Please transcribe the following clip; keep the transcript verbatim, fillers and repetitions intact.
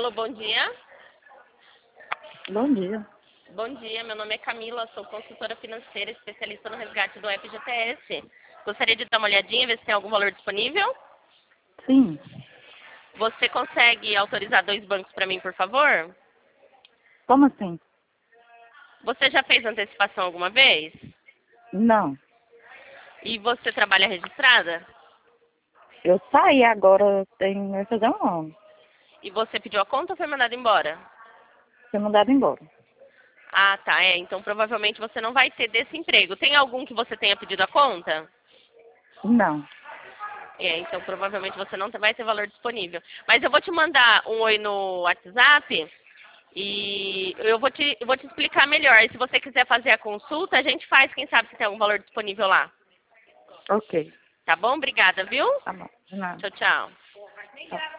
Alô, bom dia. Bom dia. Bom dia, meu nome é Camila, sou consultora financeira, especialista no resgate do F G T S. Gostaria de dar uma olhadinha, ver se tem algum valor disponível. Sim. Você consegue autorizar dois bancos para mim, por favor? Como assim? Você já fez antecipação alguma vez? Não. E você trabalha registrada? Eu saí agora, tem, vai fazer um ano. E você pediu a conta ou foi mandado embora? Fui mandado embora. Ah, tá, é. Então provavelmente você não vai ter desse emprego. Tem algum que você tenha pedido a conta? Não. É, então provavelmente você não vai ter valor disponível. Mas eu vou te mandar um oi no WhatsApp e eu vou te, eu vou te explicar melhor. E se você quiser fazer a consulta, a gente faz, quem sabe se tem algum valor disponível lá. Ok. Tá bom? Obrigada, viu? Tá bom. De nada. Tchau, tchau. Tá.